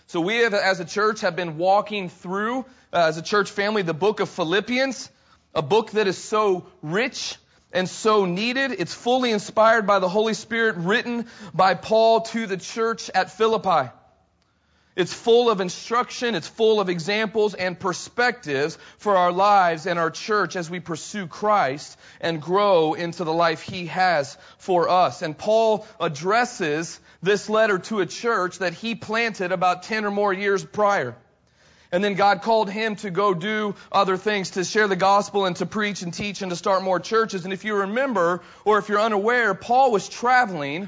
So we have, as a church, have been walking through, as a church family, the book of Philippians, a book that is so rich and so needed. It's fully inspired by the Holy Spirit, written by Paul to the church at Philippi. It's full of instruction, it's full of examples and perspectives for our lives and our church as we pursue Christ and grow into the life He has for us. And Paul addresses this letter to a church that he planted about 10 or more years prior. And then God called him to go do other things, to share the gospel and to preach and teach and to start more churches. And if you remember, or if you're unaware, Paul was traveling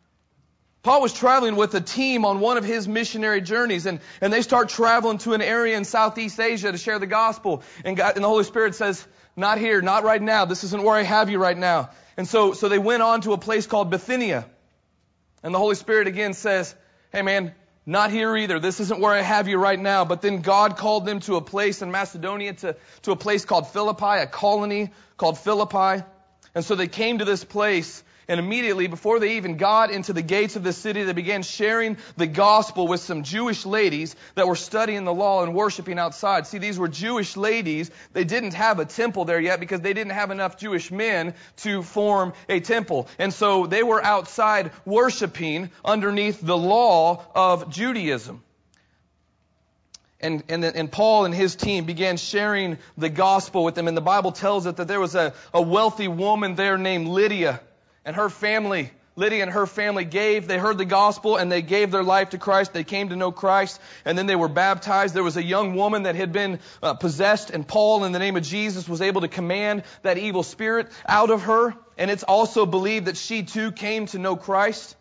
with a team on one of his missionary journeys, and they start traveling to an area in Southeast Asia to share the gospel. And the Holy Spirit says, not here, not right now. This isn't where I have you right now. And so they went on to a place called Bithynia. And the Holy Spirit again says, hey man, not here either. This isn't where I have you right now. But then God called them to a place in Macedonia, to a place called Philippi, a colony called Philippi. And so they came to this place. And immediately, before they even got into the gates of the city, they began sharing the gospel with some Jewish ladies that were studying the law and worshiping outside. See, these were Jewish ladies. They didn't have a temple there yet because they didn't have enough Jewish men to form a temple. And so they were outside worshiping underneath the law of Judaism. And Paul and his team began sharing the gospel with them. And the Bible tells it that there was a wealthy woman there named Lydia. And her family, Lydia and her family they heard the gospel and they gave their life to Christ. They came to know Christ and then they were baptized. There was a young woman that had been possessed, and Paul, in the name of Jesus, was able to command that evil spirit out of her. And it's also believed that she too came to know Christ.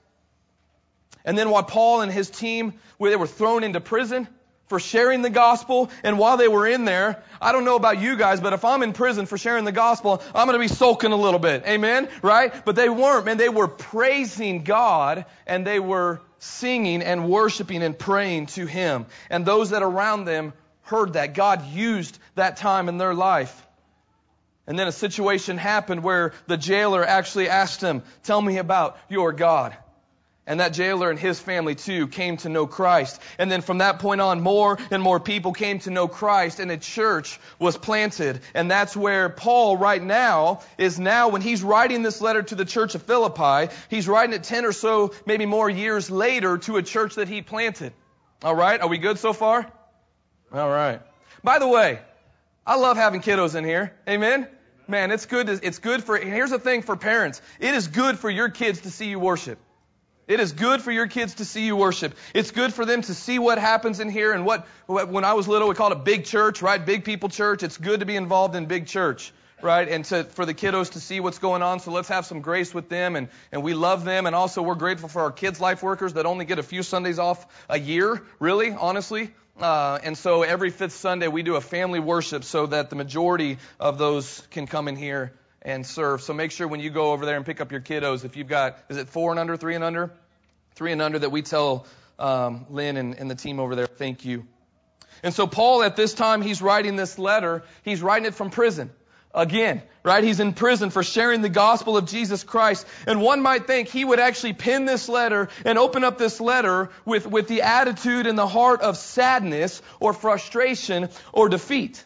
And then while Paul and his team, they were thrown into prison for sharing the gospel. And while they were in there, I don't know about you guys, but if I'm in prison for sharing the gospel, I'm going to be sulking a little bit. Amen? Right? But they weren't, man. They were praising God, and they were singing and worshiping and praying to Him. And those that around them heard that. God used that time in their life. And then a situation happened where the jailer actually asked him, tell me about your God. And that jailer and his family too came to know Christ. And then from that point on, more and more people came to know Christ, and a church was planted. And that's where Paul right now is now, when he's writing this letter to the church of Philippi, he's writing it 10 or so, maybe more years later, to a church that he planted. All right? Are we good so far? All right. By the way, I love having kiddos in here. Amen? Man, it's good for, here's the thing for parents. It is good for your kids to see you worship. It is good for your kids to see you worship. It's good for them to see what happens in here. And when I was little, we called it big church, right? Big people church. It's good to be involved in big church, right? And for the kiddos to see what's going on. So let's have some grace with them. And we love them. And also we're grateful for our kids' life workers that only get a few Sundays off a year, really, honestly. And so every fifth Sunday we do a family worship so that the majority of those can come in here and serve. So make sure when you go over there and pick up your kiddos, if you've got, is it 4 and under, 3 and under? 3 and under, that we tell Lynn and the team over there, thank you. And so Paul, at this time, he's writing this letter. He's writing it from prison. Again, right? He's in prison for sharing the gospel of Jesus Christ. And one might think he would actually pen this letter and open up this letter with the attitude and the heart of sadness or frustration or defeat.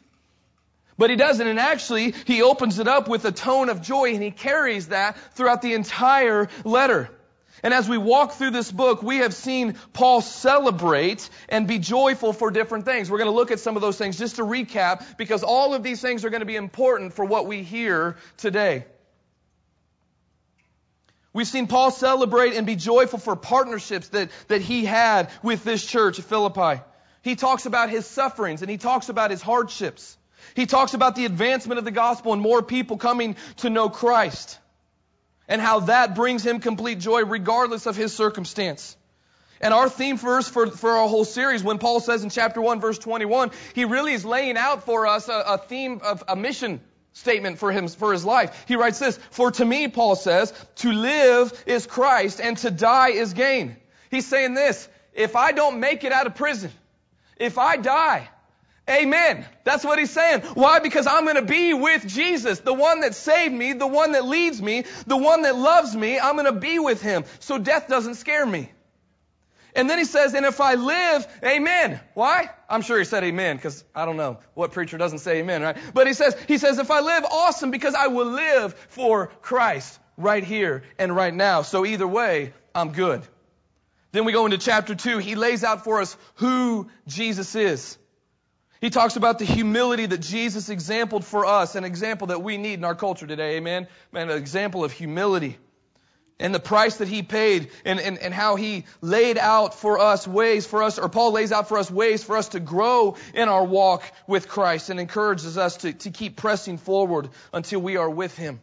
But he doesn't, and actually he opens it up with a tone of joy, and he carries that throughout the entire letter. And as we walk through this book, we have seen Paul celebrate and be joyful for different things. We're going to look at some of those things just to recap, because all of these things are going to be important for what we hear today. We've seen Paul celebrate and be joyful for partnerships that he had with this church at Philippi. He talks about his sufferings and he talks about his hardships. He talks about the advancement of the gospel and more people coming to know Christ, and how that brings him complete joy regardless of his circumstance. And our theme verse for our whole series, when Paul says in chapter 1, verse 21, he really is laying out for us a theme of a mission statement for his life. He writes this, "For to me," Paul says, "to live is Christ and to die is gain." He's saying this, if I don't make it out of prison, if I die, amen. That's what he's saying. Why? Because I'm going to be with Jesus, the one that saved me, the one that leads me, the one that loves me. I'm going to be with him. So death doesn't scare me. And then he says, and if I live, amen. Why? I'm sure he said amen because I don't know what preacher doesn't say amen, right? But he says, if I live, awesome, because I will live for Christ right here and right now. So either way, I'm good. Then we go into chapter 2. He lays out for us who Jesus is. He talks about the humility that Jesus exampled for us, an example that we need in our culture today, amen? Man, an example of humility. And the price that he paid and how he laid out for us ways for us, or Paul lays out for us ways for us to grow in our walk with Christ and encourages us to keep pressing forward until we are with him.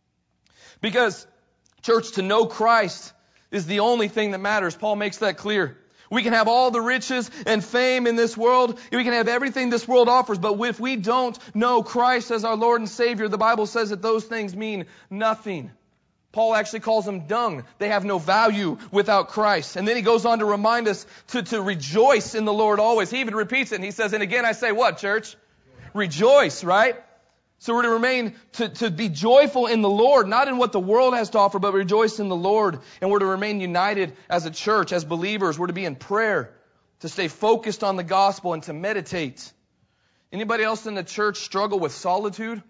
Because, church, to know Christ is the only thing that matters. Paul makes that clear. We can have all the riches and fame in this world. We can have everything this world offers. But if we don't know Christ as our Lord and Savior, the Bible says that those things mean nothing. Paul actually calls them dung. They have no value without Christ. And then he goes on to remind us to rejoice in the Lord always. He even repeats it and he says, and again I say what, church? Rejoice, right? So we're to remain, to be joyful in the Lord, not in what the world has to offer, but rejoice in the Lord. And we're to remain united as a church, as believers. We're to be in prayer, to stay focused on the gospel and to meditate. Anybody else in the church struggle with solitude?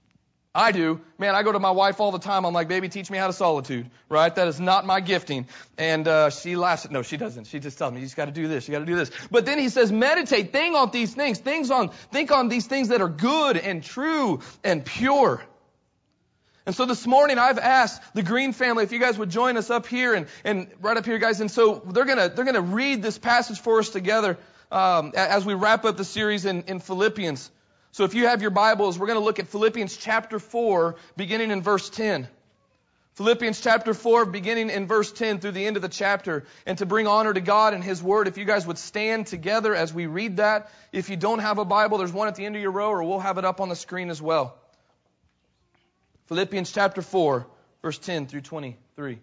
I do. Man, I go to my wife all the time. I'm like, baby, teach me how to solitude, right? That is not my gifting. And she laughs. No, she doesn't. She just tells me, you just got to do this. You got to do this. But then he says, meditate. Think on these things. Think on these things that are good and true and pure. And so this morning I've asked the Green family if you guys would join us up here and right up here, guys. And so they're gonna read this passage for us together as we wrap up the series in Philippians. So if you have your Bibles, we're going to look at Philippians chapter 4, beginning in verse 10. Philippians chapter 4, beginning in verse 10 through the end of the chapter. And to bring honor to God and His Word, if you guys would stand together as we read that. If you don't have a Bible, there's one at the end of your row, or we'll have it up on the screen as well. Philippians chapter 4, verse 10 through 23.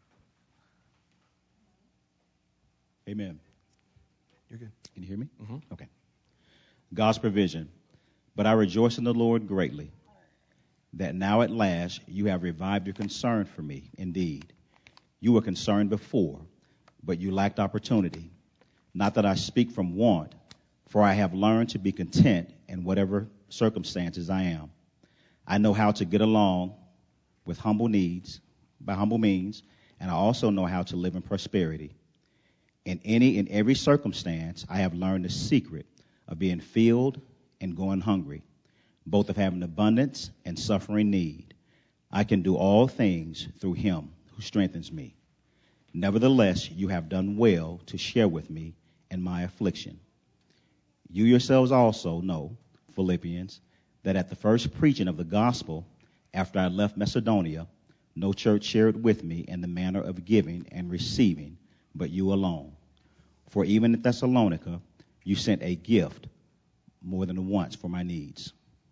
Amen. You're good. Can you hear me? Mm-hmm. Okay. God's provision. But I rejoice in the Lord greatly, that now at last you have revived your concern for me. Indeed, you were concerned before, but you lacked opportunity. Not that I speak from want, for I have learned to be content in whatever circumstances I am. I know how to get along with humble needs, by humble means, and I also know how to live in prosperity. In any and every circumstance, I have learned the secret of being filled and going hungry, both of having abundance and suffering need. I can do all things through him who strengthens me. Nevertheless, you have done well to share with me in my affliction. You yourselves also know, Philippians, that at the first preaching of the gospel, after I left Macedonia, no church shared with me in the manner of giving and receiving, but you alone. For even in Thessalonica, you sent a gift more than once for my needs.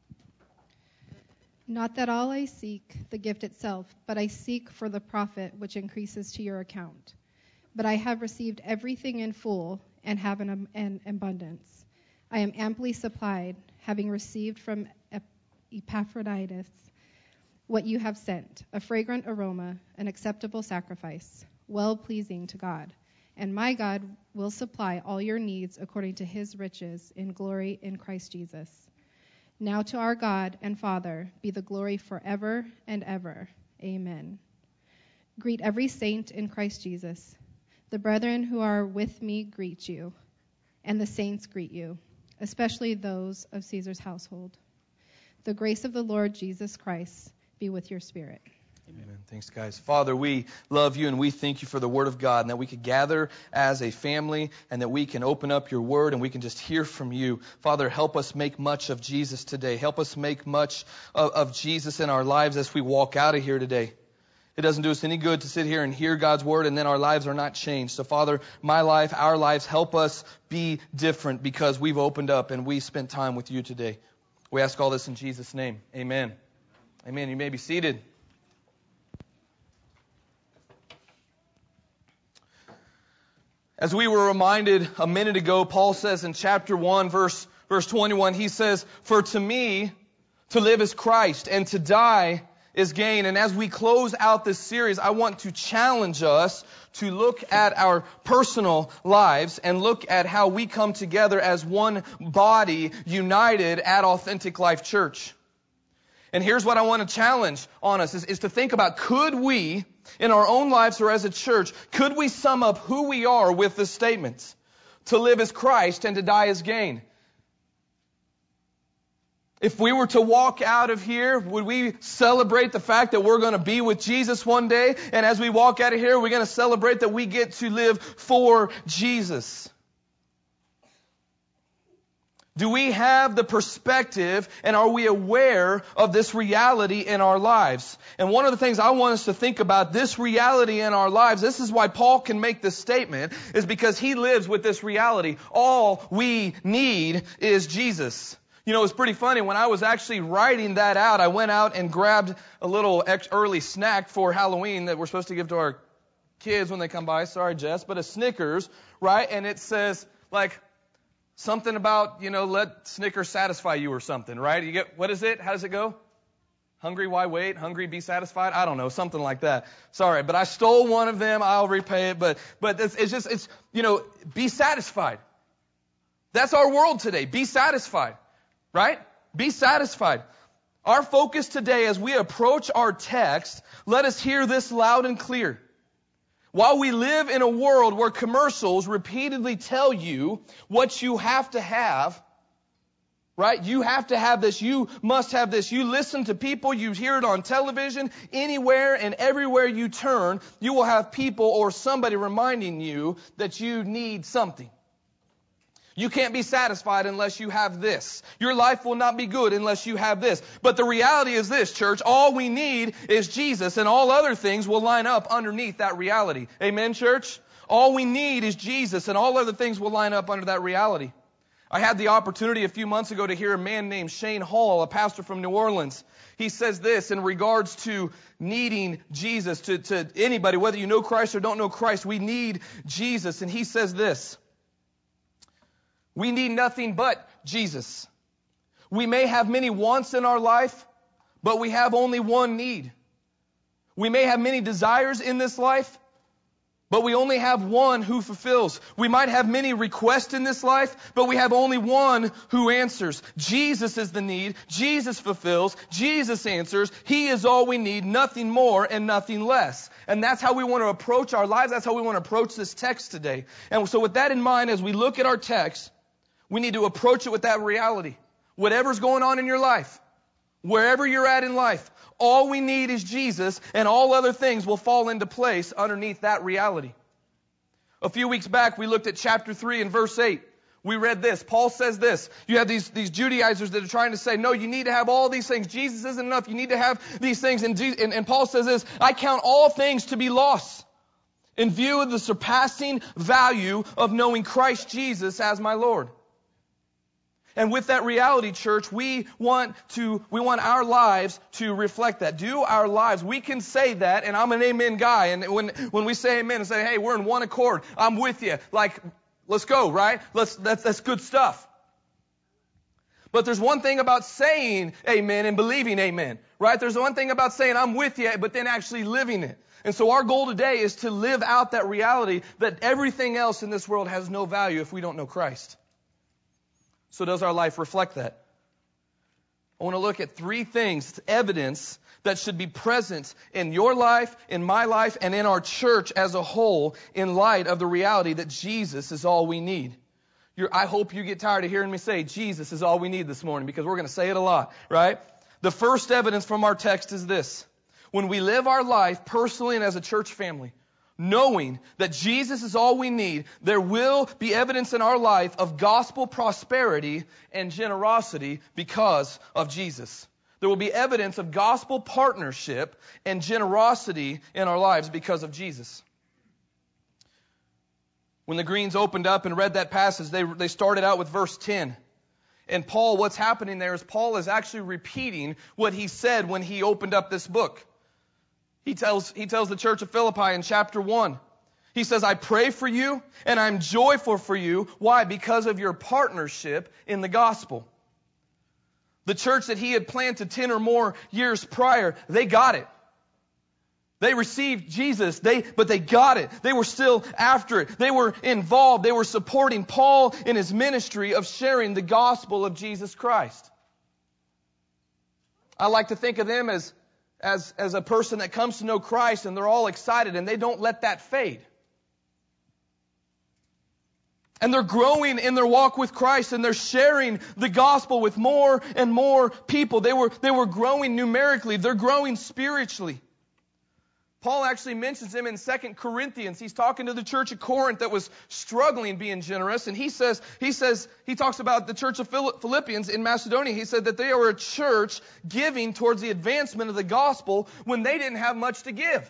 Not that all I seek the gift itself, but I seek for the profit which increases to your account. But I have received everything in full and have an abundance. I am amply supplied, having received from Epaphroditus what you have sent, a fragrant aroma, an acceptable sacrifice, well-pleasing to God. And my God will supply all your needs according to his riches in glory in Christ Jesus. Now to our God and Father be the glory forever and ever. Amen. Greet every saint in Christ Jesus. The brethren who are with me greet you, and the saints greet you, especially those of Caesar's household. The grace of the Lord Jesus Christ be with your spirit. Amen. Thanks, guys. Father, we love you and we thank you for the Word of God and that we could gather as a family and that we can open up your Word and we can just hear from you. Father, help us make much of Jesus today. Help us make much of Jesus in our lives as we walk out of here today. It doesn't do us any good to sit here and hear God's Word and then our lives are not changed. So, Father, my life, our lives, help us be different because we've opened up and we spent time with you today. We ask all this in Jesus' name. Amen. Amen. You may be seated. As we were reminded a minute ago, Paul says in chapter 1, verse 21, he says, "For to me, to live is Christ, and to die is gain. And as we close out this series, I want to challenge us to look at our personal lives and look at how we come together as one body united at Authentic Life Church. And here's what I want to challenge on us is to think about, could we, in our own lives or as a church, could we sum up who we are with this statement? To live as Christ and to die as gain. If we were to walk out of here, would we celebrate the fact that we're going to be with Jesus one day? And as we walk out of here, we're going to celebrate that we get to live for Jesus. Do we have the perspective and are we aware of this reality in our lives? And one of the things I want us to think about, this reality in our lives, this is why Paul can make this statement, is because he lives with this reality. All we need is Jesus. You know, it's pretty funny. When I was actually writing that out, I went out and grabbed a little early snack for Halloween that we're supposed to give to our kids when they come by. Sorry, Jess, but a Snickers, right? And it says, like, something about, let Snickers satisfy you or something, right? You get, what is it? How does it go? Hungry, why wait? Hungry, be satisfied? I don't know, something like that. Sorry, but I stole one of them. I'll repay it. But it's be satisfied. That's our world today. Be satisfied. Right? Be satisfied. Our focus today as we approach our text, let us hear this loud and clear. While we live in a world where commercials repeatedly tell you what you have to have, right? You have to have this. You must have this. You listen to people. You hear it on television. Anywhere and everywhere you turn, you will have people or somebody reminding you that you need something. You can't be satisfied unless you have this. Your life will not be good unless you have this. But the reality is this, church. All we need is Jesus, and all other things will line up underneath that reality. Amen, church? All we need is Jesus, and all other things will line up under that reality. I had the opportunity a few months ago to hear a man named Shane Hall, a pastor from New Orleans. He says this in regards to needing Jesus, to anybody, whether you know Christ or don't know Christ, we need Jesus. And he says this: we need nothing but Jesus. We may have many wants in our life, but we have only one need. We may have many desires in this life, but we only have one who fulfills. We might have many requests in this life, but we have only one who answers. Jesus is the need. Jesus fulfills. Jesus answers. He is all we need, nothing more and nothing less. And that's how we want to approach our lives. That's how we want to approach this text today. And so with that in mind, as we look at our text, we need to approach it with that reality. Whatever's going on in your life, wherever you're at in life, all we need is Jesus, and all other things will fall into place underneath that reality. A few weeks back, we looked at chapter 3 and verse 8. We read this. Paul says this. You have these Judaizers that are trying to say, no, you need to have all these things. Jesus isn't enough. You need to have these things. And Paul says this: I count all things to be lost in view of the surpassing value of knowing Christ Jesus as my Lord. And with that reality, church, we want our lives to reflect that. Do our lives. We can say that, and I'm an amen guy. And when we say amen and say, hey, we're in one accord, I'm with you. Like, let's go, right? That's good stuff. But there's one thing about saying amen and believing amen, right? There's one thing about saying I'm with you, but then actually living it. And so our goal today is to live out that reality that everything else in this world has no value if we don't know Christ. So does our life reflect that? I want to look at 3 things, evidence that should be present in your life, in my life, and in our church as a whole in light of the reality that Jesus is all we need. I hope you get tired of hearing me say Jesus is all we need this morning, because we're going to say it a lot, right? The first evidence from our text is this: when we live our life personally and as a church family, knowing that Jesus is all we need, there will be evidence in our life of gospel prosperity and generosity because of Jesus. There will be evidence of gospel partnership and generosity in our lives because of Jesus. When the Greens opened up and read that passage, they started out with verse 10. And Paul, what's happening there is Paul is actually repeating what he said when he opened up this book. He tells the church of Philippi in chapter 1. He says, I pray for you and I'm joyful for you. Why? Because of your partnership in the gospel. The church that he had planted 10 or more years prior, they got it. They received Jesus, but they got it. They were still after it. They were involved. They were supporting Paul in his ministry of sharing the gospel of Jesus Christ. I like to think of them as a person that comes to know Christ and they're all excited and they don't let that fade. And they're growing in their walk with Christ and they're sharing the gospel with more and more people. They were growing numerically. They're growing spiritually. Paul actually mentions them in 2 Corinthians. He's talking to the church of Corinth that was struggling being generous. And he talks about the church of Philippians in Macedonia. He said that they were a church giving towards the advancement of the gospel when they didn't have much to give.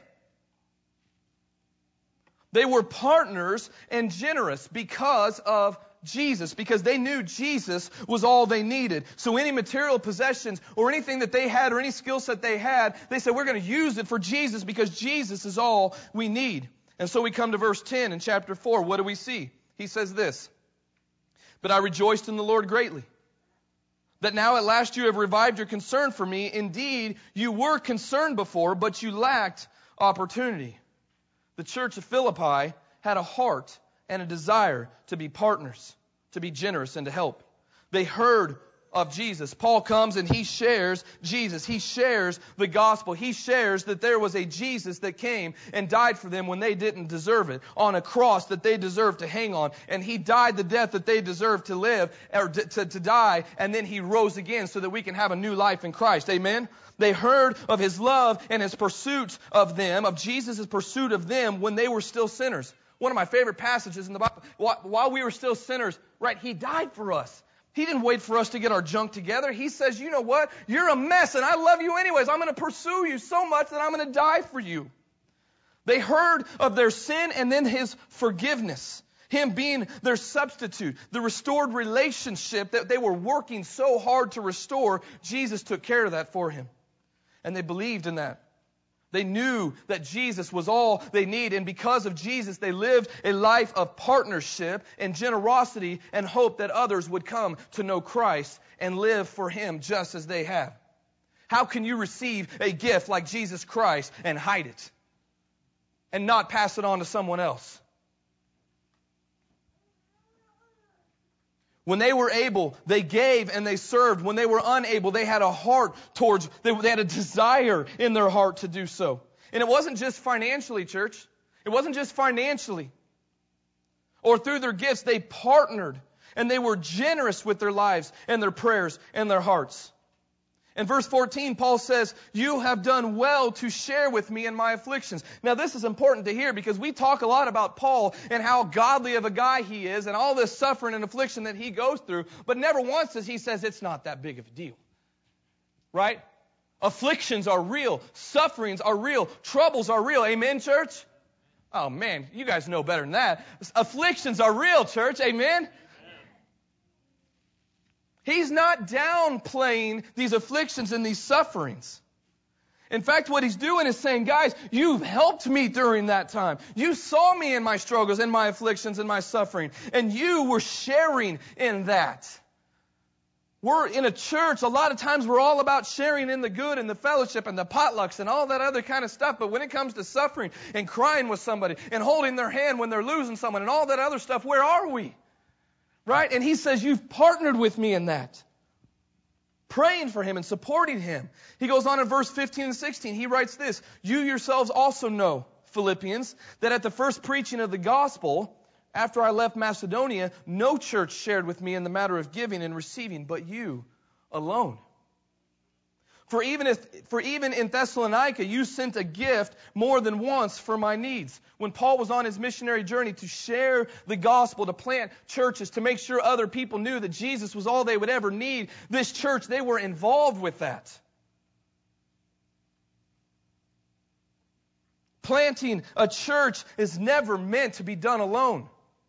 They were partners and generous because of Jesus, because they knew Jesus was all they needed. So any material possessions or anything that they had or any skill set they had, they said, we're going to use it for Jesus because Jesus is all we need. And so we come to verse 10 in chapter 4. What do we see? He says this, "But I rejoiced in the Lord greatly, that now at last you have revived your concern for me. Indeed, you were concerned before, but you lacked opportunity." The church of Philippi had a heart and a desire to be partners, to be generous and to help. They heard of Jesus. Paul comes and he shares Jesus. He shares the gospel. He shares that there was a Jesus that came and died for them when they didn't deserve it, on a cross that they deserved to hang on. And he died the death that they deserved to live, or to die, and then he rose again so that we can have a new life in Christ. Amen? They heard of his love and his pursuit of them, of Jesus' pursuit of them when they were still sinners. One of my favorite passages in the Bible, while we were still sinners, right, he died for us. He didn't wait for us to get our junk together. He says, you know what? You're a mess and I love you anyways. I'm going to pursue you so much that I'm going to die for you. They heard of their sin and then his forgiveness. Him being their substitute. The restored relationship that they were working so hard to restore. Jesus took care of that for him. And they believed in that. They knew that Jesus was all they need. And because of Jesus, they lived a life of partnership and generosity and hope that others would come to know Christ and live for him just as they have. How can you receive a gift like Jesus Christ and hide it and not pass it on to someone else? When they were able, they gave and they served. When they were unable, they had a heart towards, they had a desire in their heart to do so. And it wasn't just financially, church. It wasn't just financially. Or through their gifts, they partnered and they were generous with their lives and their prayers and their hearts. In verse 14, Paul says, "You have done well to share with me in my afflictions." Now, this is important to hear because we talk a lot about Paul and how godly of a guy he is and all this suffering and affliction that he goes through, but never once does he says it's not that big of a deal. Right? Afflictions are real. Sufferings are real. Troubles are real. Amen, church? Oh, man, you guys know better than that. Afflictions are real, church. Amen? He's not downplaying these afflictions and these sufferings. In fact, what he's doing is saying, guys, you've helped me during that time. You saw me in my struggles and my afflictions and my suffering, and you were sharing in that. We're in a church, a lot of times we're all about sharing in the good and the fellowship and the potlucks and all that other kind of stuff. But when it comes to suffering and crying with somebody and holding their hand when they're losing someone and all that other stuff, where are we? Right? And he says, you've partnered with me in that. Praying for him and supporting him. He goes on in verse 15 and 16. He writes this, "You yourselves also know, Philippians, that at the first preaching of the gospel, after I left Macedonia, no church shared with me in the matter of giving and receiving, but you alone. For even in Thessalonica, you sent a gift more than once for my needs." When Paul was on his missionary journey to share the gospel, to plant churches, to make sure other people knew that Jesus was all they would ever need, this church, they were involved with that. Planting a church is never meant to be done alone.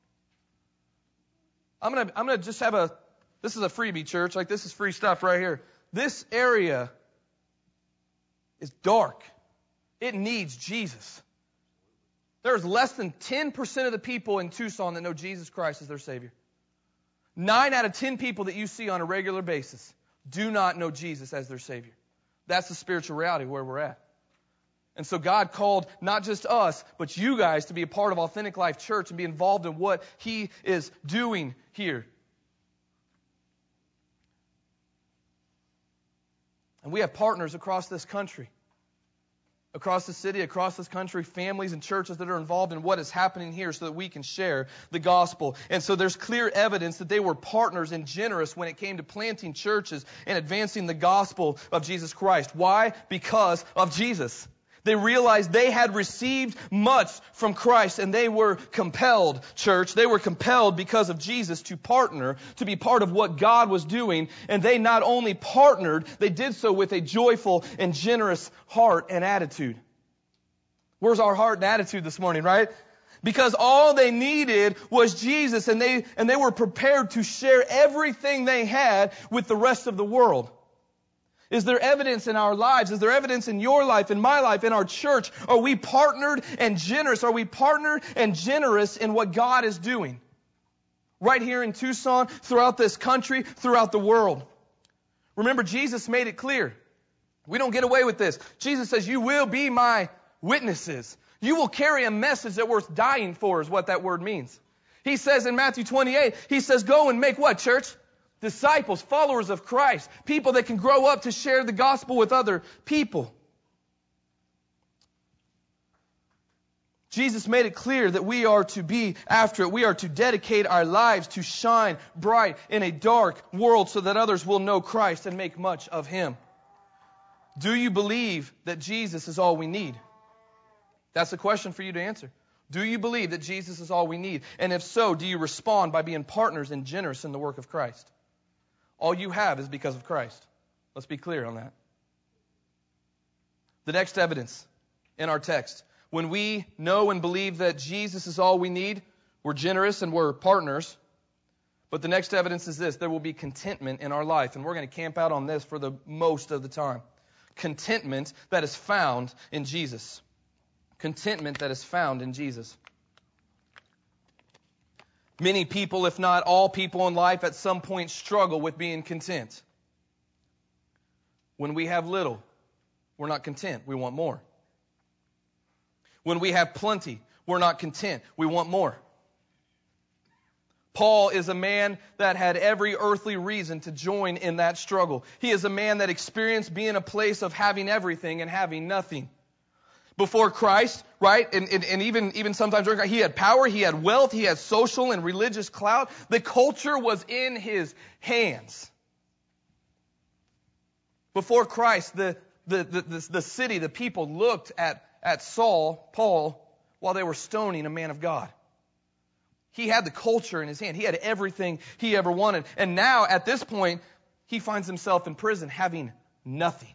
I'm gonna just have this is a freebie, church. Like, this is free stuff right here. This area is dark. It needs Jesus. There's less than 10% of the people in Tucson that know Jesus Christ as their Savior. 9 out of 10 people that you see on a regular basis do not know Jesus as their Savior. That's the spiritual reality where we're at. And so God called not just us, but you guys to be a part of Authentic Life Church and be involved in what He is doing here. And we have partners across this country, across the city, across this country, families and churches that are involved in what is happening here so that we can share the gospel. And so there's clear evidence that they were partners and generous when it came to planting churches and advancing the gospel of Jesus Christ. Why? Because of Jesus. They realized they had received much from Christ, and they were compelled, church. They were compelled because of Jesus to partner, to be part of what God was doing. And they not only partnered, they did so with a joyful and generous heart and attitude. Where's our heart and attitude this morning, right? Because all they needed was Jesus, and they were prepared to share everything they had with the rest of the world. Is there evidence in our lives? Is there evidence in your life, in my life, in our church? Are we partnered and generous? Are we partnered and generous in what God is doing? Right here in Tucson, throughout this country, throughout the world. Remember, Jesus made it clear. We don't get away with this. Jesus says, you will be my witnesses. You will carry a message that's worth dying for, is what that word means. He says in Matthew 28, He says, go and make what, church? Disciples, followers of Christ, people that can grow up to share the gospel with other people. Jesus made it clear that we are to be after it. We are to dedicate our lives to shine bright in a dark world so that others will know Christ and make much of Him. Do you believe that Jesus is all we need? That's a question for you to answer. Do you believe that Jesus is all we need? And if so, do you respond by being partners and generous in the work of Christ? All you have is because of Christ. Let's be clear on that. The next evidence in our text. When we know and believe that Jesus is all we need, we're generous and we're partners. But the next evidence is this. There will be contentment in our life. And we're going to camp out on this for the most of the time. Contentment that is found in Jesus. Contentment that is found in Jesus. Many people, if not all people in life, at some point struggle with being content. When we have little, we're not content. We want more. When we have plenty, we're not content. We want more. Paul is a man that had every earthly reason to join in that struggle. He is a man that experienced being a place of having everything and having nothing. Before Christ, right? And even sometimes during Christ, he had power, he had wealth, he had social and religious clout. The culture was in his hands. Before Christ, the city, the people looked at Paul, while they were stoning a man of God. He had the culture in his hand. He had everything he ever wanted. And now, at this point, he finds himself in prison having nothing.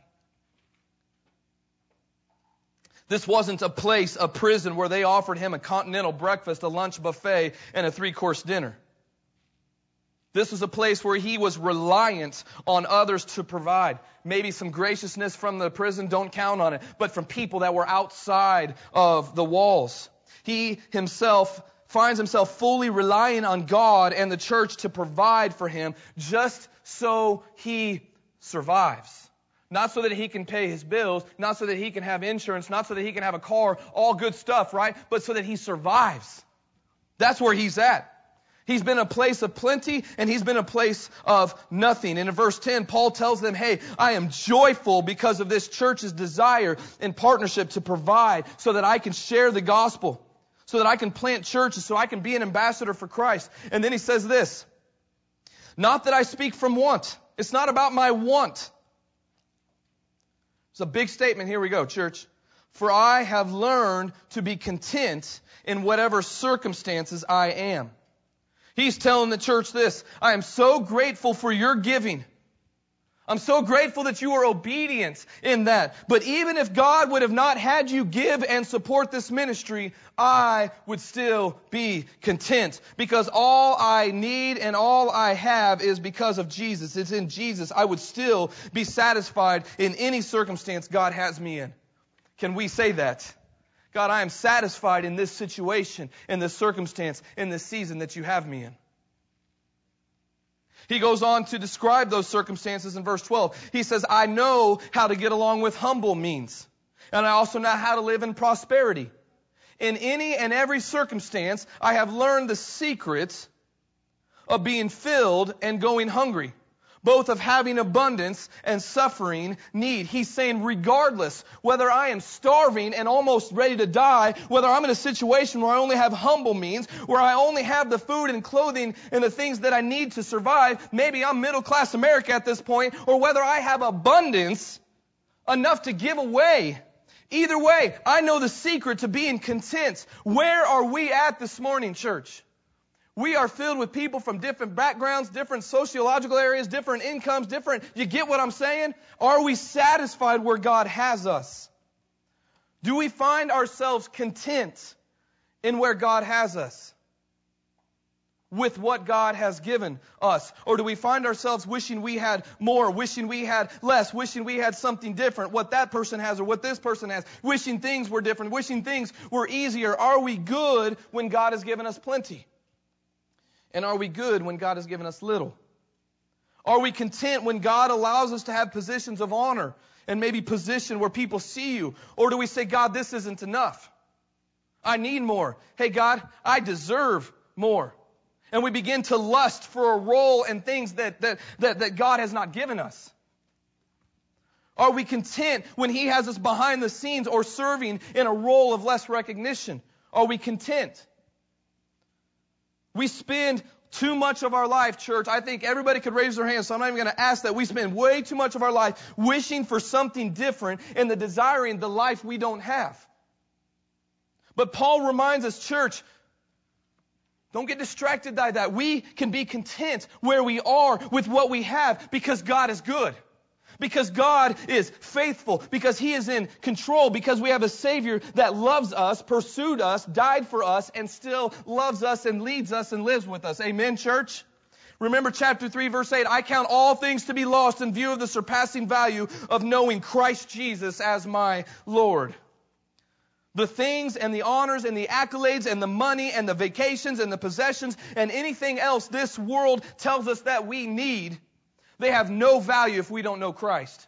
This wasn't a place, a prison, where they offered him a continental breakfast, a lunch buffet, and a 3-course dinner. This was a place where he was reliant on others to provide. Maybe some graciousness from the prison, don't count on it, but from people that were outside of the walls. He himself finds himself fully relying on God and the church to provide for him just so he survives. Not so that he can pay his bills, not so that he can have insurance, not so that he can have a car, all good stuff, right? But so that he survives. That's where he's at. He's been a place of plenty and he's been a place of nothing. And in verse 10, Paul tells them, hey, I am joyful because of this church's desire and partnership to provide so that I can share the gospel, so that I can plant churches, so I can be an ambassador for Christ. And then he says this, not that I speak from want. It's not about my want. It's a big statement. Here we go, church. For I have learned to be content in whatever circumstances I am. He's telling the church this. I am so grateful for your giving. I'm so grateful that you are obedient in that. But even if God would have not had you give and support this ministry, I would still be content. Because all I need and all I have is because of Jesus. It's in Jesus. I would still be satisfied in any circumstance God has me in. Can we say that? God, I am satisfied in this situation, in this circumstance, in this season that you have me in. He goes on to describe those circumstances in verse 12. He says, I know how to get along with humble means, and I also know how to live in prosperity. In any and every circumstance, I have learned the secret of being filled and going hungry, both of having abundance and suffering need. He's saying regardless, whether I am starving and almost ready to die, whether I'm in a situation where I only have humble means, where I only have the food and clothing and the things that I need to survive, maybe I'm middle class America at this point, or whether I have abundance enough to give away. Either way, I know the secret to being content. Where are we at this morning, church? We are filled with people from different backgrounds, different sociological areas, different incomes, you get what I'm saying? Are we satisfied where God has us? Do we find ourselves content in where God has us? With what God has given us? Or do we find ourselves wishing we had more, wishing we had less, wishing we had something different, what that person has or what this person has, wishing things were different, wishing things were easier? Are we good when God has given us plenty? And are we good when God has given us little? Are we content when God allows us to have positions of honor and maybe position where people see you? Or do we say, God, this isn't enough. I need more. Hey, God, I deserve more. And we begin to lust for a role and things that God has not given us. Are we content when He has us behind the scenes or serving in a role of less recognition? Are we content? We spend too much of our life, church. I think everybody could raise their hands, so I'm not even going to ask that. We spend way too much of our life wishing for something different and desiring the life we don't have. But Paul reminds us, church, don't get distracted by that. We can be content where we are with what we have because God is good. Because God is faithful. Because He is in control. Because we have a Savior that loves us, pursued us, died for us, and still loves us and leads us and lives with us. Amen, church? Remember chapter 3, verse 8. I count all things to be lost in view of the surpassing value of knowing Christ Jesus as my Lord. The things and the honors and the accolades and the money and the vacations and the possessions and anything else this world tells us that we need, they have no value if we don't know Christ.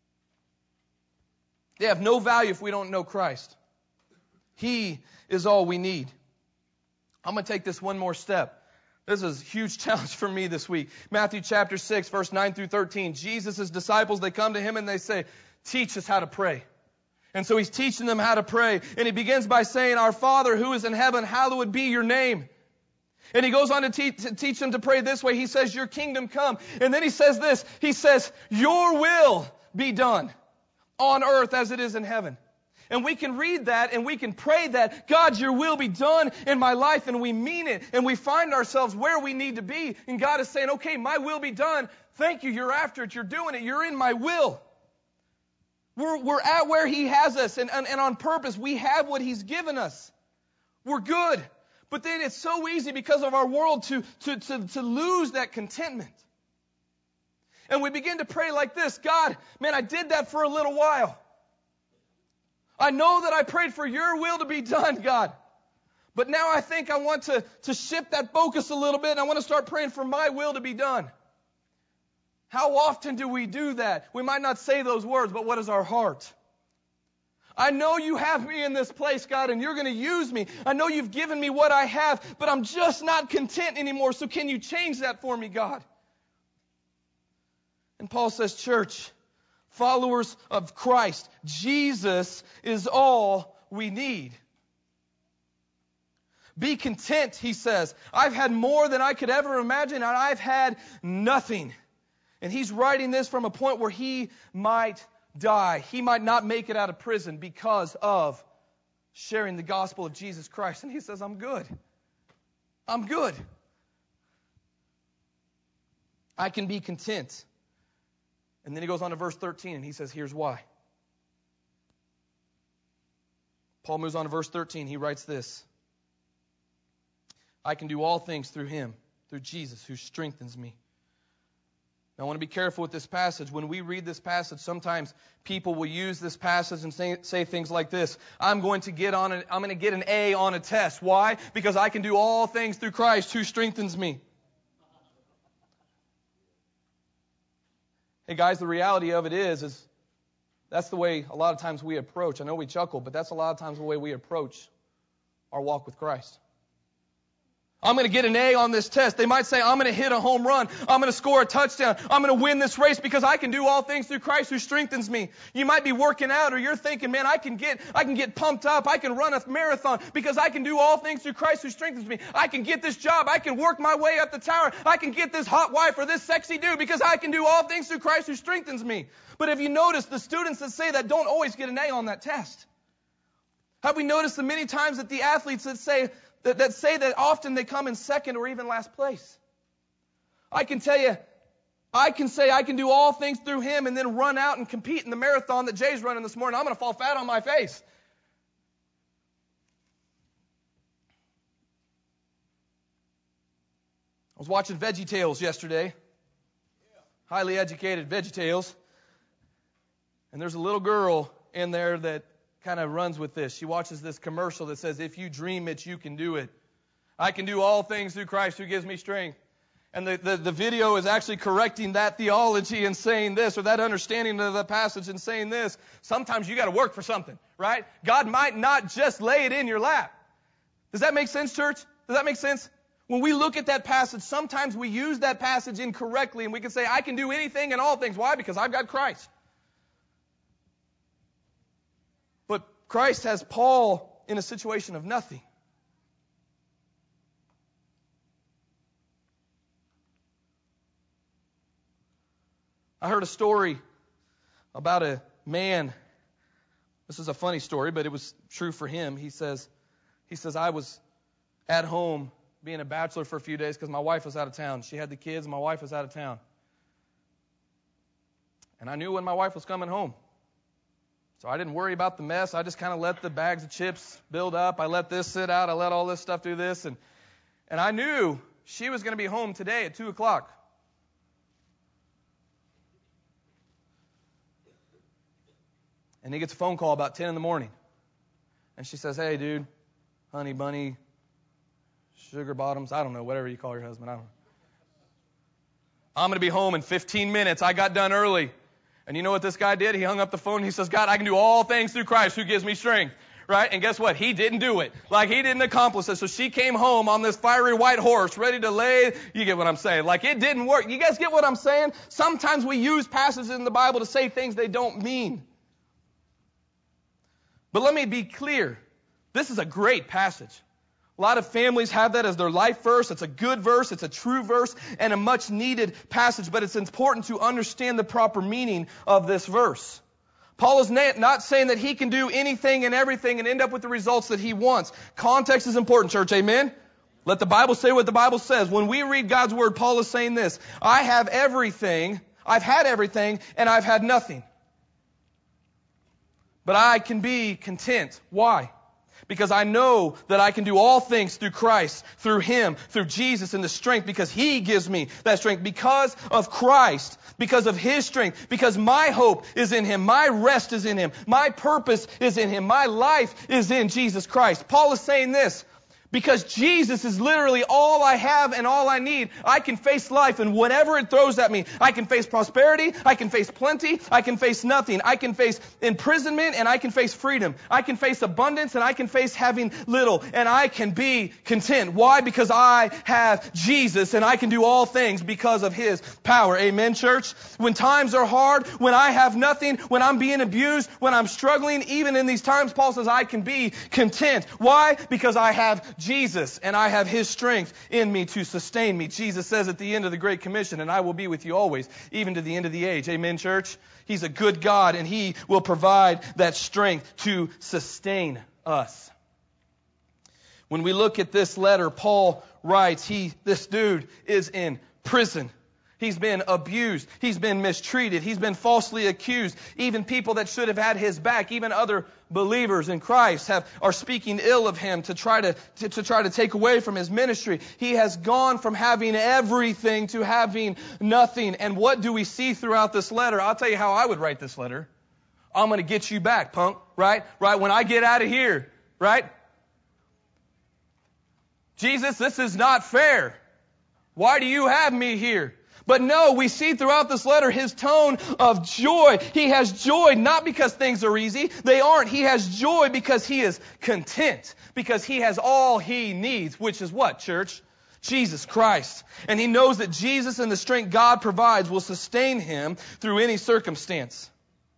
They have no value if we don't know Christ. He is all we need. I'm going to take this one more step. This is a huge challenge for me this week. Matthew chapter 6, verse 9 through 13. Jesus' disciples, they come to Him and they say, teach us how to pray. And so He's teaching them how to pray. And He begins by saying, Our Father who is in heaven, hallowed be your name. And He goes on to teach them to pray this way. He says, your kingdom come. And then He says this. He says, your will be done on earth as it is in heaven. And we can read that and we can pray that, God, your will be done in my life. And we mean it. And we find ourselves where we need to be. And God is saying, okay, my will be done. Thank you. You're after it. You're doing it. You're in my will. We're at where He has us, and on purpose. We have what He's given us. We're good. But then it's so easy because of our world to lose that contentment. And we begin to pray like this. God, man, I did that for a little while. I know that I prayed for your will to be done, God. But now I think I want to shift that focus a little bit, and I want to start praying for my will to be done. How often do we do that? We might not say those words, but what is our heart? I know you have me in this place, God, and you're going to use me. I know you've given me what I have, but I'm just not content anymore. So can you change that for me, God? And Paul says, church, followers of Christ, Jesus is all we need. Be content, he says. I've had more than I could ever imagine, and I've had nothing. And he's writing this from a point where he might die. He might not make it out of prison because of sharing the gospel of Jesus Christ. And he says, I'm good. I'm good. I can be content. And then he goes on to verse 13 and he says, here's why. Paul moves on to verse 13. He writes this. I can do all things through Him, through Jesus, who strengthens me. Now, I want to be careful with this passage. When we read this passage, sometimes people will use this passage and say things like this. I'm going to get an A on a test. Why? Because I can do all things through Christ who strengthens me. Hey guys, the reality of it is that's the way a lot of times we approach. I know we chuckle, but that's a lot of times the way we approach our walk with Christ. I'm going to get an A on this test. They might say, I'm going to hit a home run. I'm going to score a touchdown. I'm going to win this race because I can do all things through Christ who strengthens me. You might be working out, or you're thinking, man, I can get pumped up. I can run a marathon because I can do all things through Christ who strengthens me. I can get this job. I can work my way up the tower. I can get this hot wife or this sexy dude because I can do all things through Christ who strengthens me. But have you noticed the students that say that don't always get an A on that test? Have we noticed the many times that the athletes that say that often they come in second or even last place? I can tell you, I can say I can do all things through him and then run out and compete in the marathon that Jay's running this morning. I'm going to fall flat on my face. I was watching VeggieTales yesterday. Highly educated VeggieTales. And there's a little girl in there that kind of runs with this. She watches this commercial that says, if you dream it, you can do it. I can do all things through Christ who gives me strength. And the video is actually correcting that theology and saying this, or that understanding of the passage and saying this. Sometimes you got to work for something, right? God might not just lay it in your lap. Does that make sense, church? Does that make sense? When we look at that passage, sometimes we use that passage incorrectly, and we can say, I can do anything and all things. Why? Because I've got Christ. But Christ has Paul in a situation of nothing. I heard a story about a man. This is a funny story, but it was true for him. He says, I was at home being a bachelor for a few days because my wife was out of town. She had the kids and my wife was out of town. And I knew when my wife was coming home. So I didn't worry about the mess. I just kind of let the bags of chips build up. I let this sit out. I let all this stuff do this. And I knew she was going to be home today at 2 o'clock. And he gets a phone call about 10 in the morning. And she says, hey, dude, honey bunny, sugar bottoms, I don't know, whatever you call your husband, I don't know. I'm going to be home in 15 minutes. I got done early. And you know what this guy did? He hung up the phone and he says, God, I can do all things through Christ who gives me strength. Right? And guess what? He didn't do it. Like, he didn't accomplish it. So she came home on this fiery white horse, ready to lay. You get what I'm saying? Like, it didn't work. You guys get what I'm saying? Sometimes we use passages in the Bible to say things they don't mean. But let me be clear. This is a great passage. A lot of families have that as their life verse. It's a good verse. It's a true verse and a much needed passage. But it's important to understand the proper meaning of this verse. Paul is not saying that he can do anything and everything and end up with the results that he wants. Context is important, church. Amen? Let the Bible say what the Bible says. When we read God's word, Paul is saying this. I have everything. I've had everything and I've had nothing. But I can be content. Why? Because I know that I can do all things through Christ, through Him, through Jesus and the strength, because He gives me that strength. Because of Christ, because of His strength, because my hope is in Him, my rest is in Him, my purpose is in Him, my life is in Jesus Christ. Paul is saying this. Because Jesus is literally all I have and all I need. I can face life and whatever it throws at me. I can face prosperity. I can face plenty. I can face nothing. I can face imprisonment and I can face freedom. I can face abundance and I can face having little. And I can be content. Why? Because I have Jesus and I can do all things because of His power. Amen, church? When times are hard, when I have nothing, when I'm being abused, when I'm struggling, even in these times, Paul says I can be content. Why? Because I have Jesus, and I have His strength in me to sustain me. Jesus says at the end of the Great Commission, and I will be with you always, even to the end of the age. Amen, church? He's a good God, and He will provide that strength to sustain us. When we look at this letter, Paul writes, this dude is in prison. He's been abused. He's been mistreated. He's been falsely accused. Even people that should have had his back, even other believers in Christ are speaking ill of him to try to take away from his ministry. He has gone from having everything to having nothing. And what do we see throughout this letter? I'll tell you how I would write this letter. I'm going to get you back, punk. Right? When I get out of here. Right? Jesus, this is not fair. Why do you have me here? But no, we see throughout this letter his tone of joy. He has joy not because things are easy. They aren't. He has joy because he is content. Because he has all he needs. Which is what, church? Jesus Christ. And he knows that Jesus and the strength God provides will sustain him through any circumstance.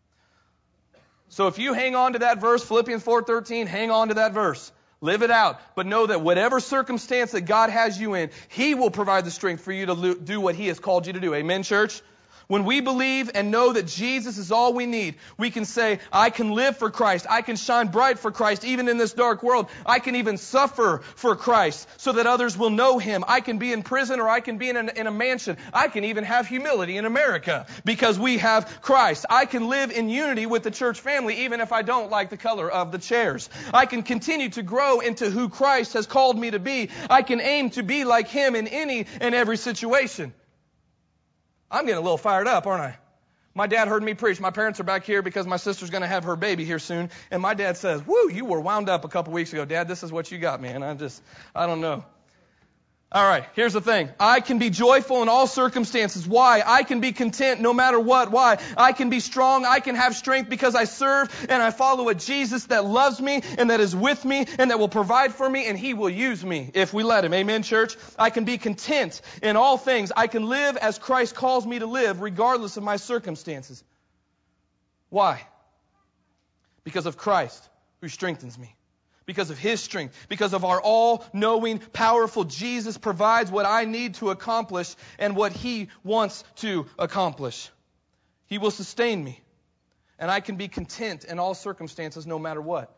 So if you hang on to that verse, Philippians 4:13, hang on to that verse. Live it out. But know that whatever circumstance that God has you in, he will provide the strength for you to do what he has called you to do. Amen, church? When we believe and know that Jesus is all we need, we can say, I can live for Christ. I can shine bright for Christ even in this dark world. I can even suffer for Christ so that others will know him. I can be in prison or I can be in a mansion. I can even have humility in America because we have Christ. I can live in unity with the church family even if I don't like the color of the chairs. I can continue to grow into who Christ has called me to be. I can aim to be like him in any and every situation. I'm getting a little fired up, aren't I? My dad heard me preach. My parents are back here because my sister's going to have her baby here soon. And my dad says, woo, you were wound up a couple weeks ago. Dad, this is what you got, man. I don't know. All right, here's the thing. I can be joyful in all circumstances. Why? I can be content no matter what. Why? I can be strong. I can have strength because I serve and I follow a Jesus that loves me and that is with me and that will provide for me and he will use me if we let him. Amen, church? I can be content in all things. I can live as Christ calls me to live regardless of my circumstances. Why? Because of Christ who strengthens me. Because of his strength, because of our all-knowing, powerful Jesus provides what I need to accomplish and what he wants to accomplish. He will sustain me, and I can be content in all circumstances no matter what.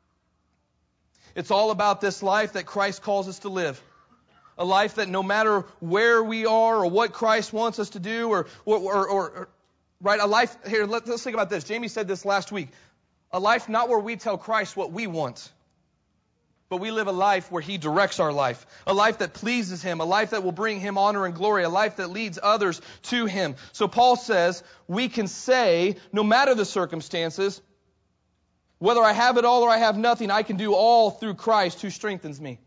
It's all about this life that Christ calls us to live. A life that no matter where we are or what Christ wants us to do or right, a life, here, let's think about this. Jamie said this last week. A life not where we tell Christ what we want. But we live a life where he directs our life. A life that pleases him. A life that will bring him honor and glory. A life that leads others to him. So Paul says, we can say, no matter the circumstances, whether I have it all or I have nothing, I can do all through Christ who strengthens me.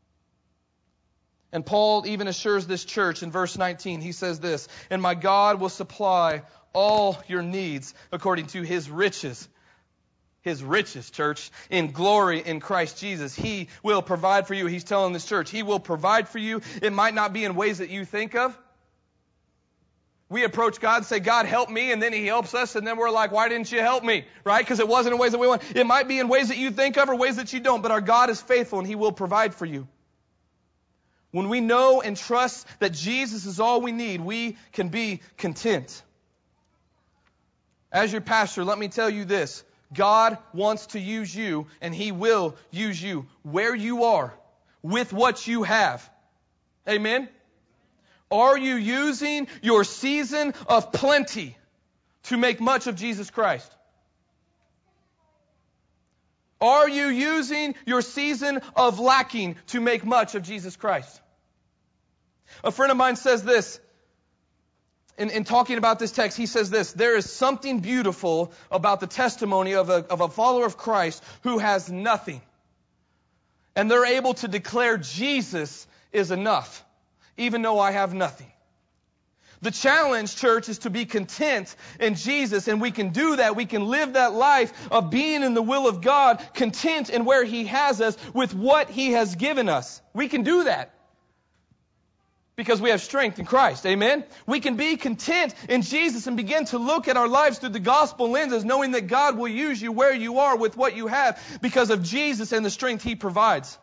And Paul even assures this church in verse 19. He says this, and my God will supply all your needs according to his riches. His riches, church, in glory in Christ Jesus. He will provide for you. He's telling this church, he will provide for you. It might not be in ways that you think of. We approach God and say, God, help me, and then he helps us, and then we're like, why didn't you help me? Right? Because it wasn't in ways that we want. It might be in ways that you think of or ways that you don't, but our God is faithful, and he will provide for you. When we know and trust that Jesus is all we need, we can be content. As your pastor, let me tell you this. God wants to use you, and he will use you where you are, with what you have. Amen? Are you using your season of plenty to make much of Jesus Christ? Are you using your season of lacking to make much of Jesus Christ? A friend of mine says this. In talking about this text, he says this, there is something beautiful about the testimony of a follower of Christ who has nothing. And they're able to declare Jesus is enough, even though I have nothing. The challenge, church, is to be content in Jesus, and we can do that. We can live that life of being in the will of God, content in where he has us with what he has given us. We can do that. Because we have strength in Christ. Amen? We can be content in Jesus and begin to look at our lives through the gospel lenses, knowing that God will use you where you are with what you have because of Jesus and the strength he provides.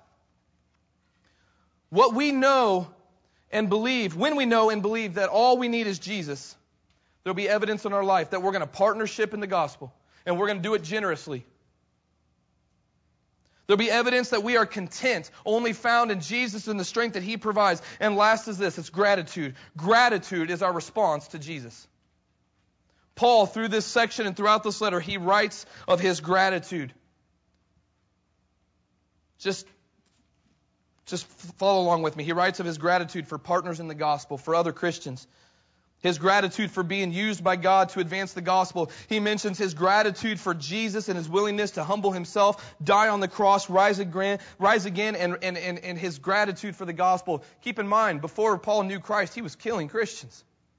What we know and believe, when we know and believe that all we need is Jesus, there'll be evidence in our life that we're going to partnership in the gospel and we're going to do it generously. There'll be evidence that we are content, only found in Jesus and the strength that he provides. And last is this, it's gratitude. Gratitude is our response to Jesus. Paul, through this section and throughout this letter, he writes of his gratitude. Just follow along with me. He writes of his gratitude for partners in the gospel, for other Christians. His gratitude for being used by God to advance the gospel. He mentions his gratitude for Jesus and his willingness to humble himself, die on the cross, rise again, and his gratitude for the gospel. Keep in mind, before Paul knew Christ, he was killing Christians.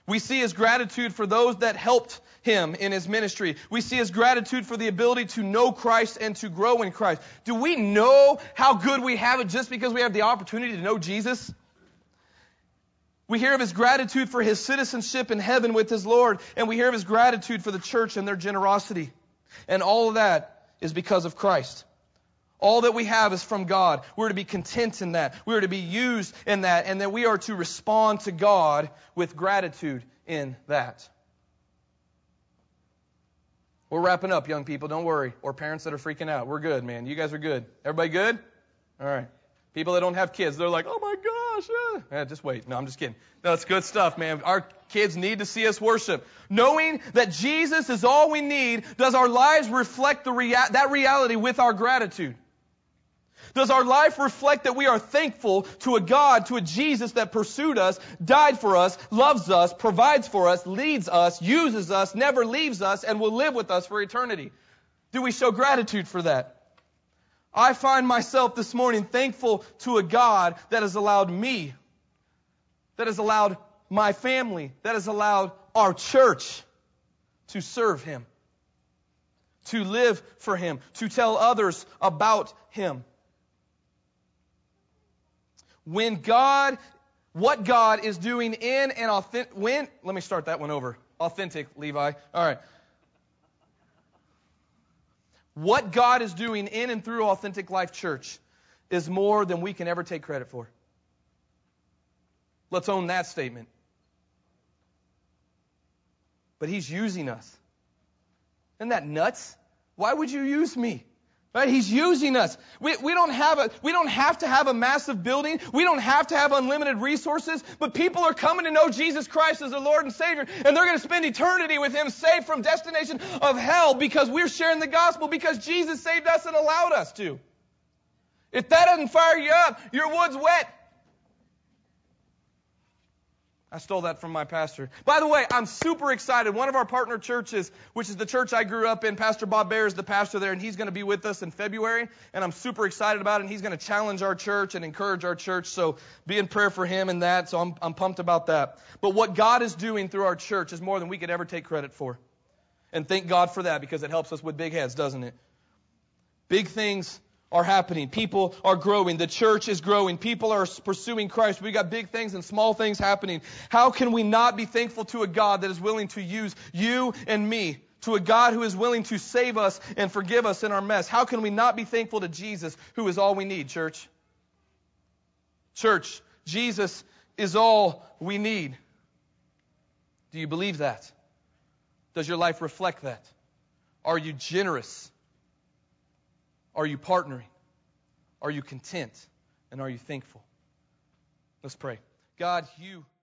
We see his gratitude for those that helped him in his ministry. We see his gratitude for the ability to know Christ and to grow in Christ. Do we know how good we have it just because we have the opportunity to know Jesus? We hear of his gratitude for his citizenship in heaven with his Lord, and we hear of his gratitude for the church and their generosity. And all of that is because of Christ. All that we have is from God. We're to be content in that. We're to be used in that, and that we are to respond to God with gratitude in that. We're wrapping up, young people. Don't worry. Or parents that are freaking out. We're good, man. You guys are good. Everybody good? All right. People that don't have kids, they're like, oh my gosh. Yeah, just wait. No, I'm just kidding. No, it's good stuff, man. Our kids need to see us worship. Knowing that Jesus is all we need, does our lives reflect that reality with our gratitude? Does our life reflect that we are thankful to a God, to a Jesus that pursued us, died for us, loves us, provides for us, leads us, uses us, never leaves us, and will live with us for eternity? Do we show gratitude for that? I find myself this morning thankful to a God that has allowed me, that has allowed my family, that has allowed our church to serve Him, to live for Him, to tell others about Him. What God is doing in and authentic, let me start that one over. Authentic, Levi. All right. What God is doing in and through Authentic Life Church is more than we can ever take credit for. Let's own that statement. But He's using us. Isn't that nuts? Why would you use me? Right? He's using us. We don't have to have a massive building. We don't have to have unlimited resources. But people are coming to know Jesus Christ as their Lord and Savior, and they're going to spend eternity with Him, saved from destination of hell, because we're sharing the gospel, because Jesus saved us and allowed us to. If that doesn't fire you up, your wood's wet. I stole that from my pastor. By the way, I'm super excited. One of our partner churches, which is the church I grew up in, Pastor Bob Baer is the pastor there, and he's going to be with us in February, and I'm super excited about it, and he's going to challenge our church and encourage our church, so be in prayer for him and that, so I'm pumped about that. But what God is doing through our church is more than we could ever take credit for. And thank God for that, because it helps us with big heads, doesn't it? Big things are happening. People are growing. The church is growing. People are pursuing Christ. We got big things and small things happening. How can we not be thankful to a God that is willing to use you and me? To a God who is willing to save us and forgive us in our mess? How can we not be thankful to Jesus, who is all we need, church? Church, Jesus is all we need. Do you believe that? Does your life reflect that? Are you generous? Are you partnering? Are you content? And are you thankful? Let's pray. God, You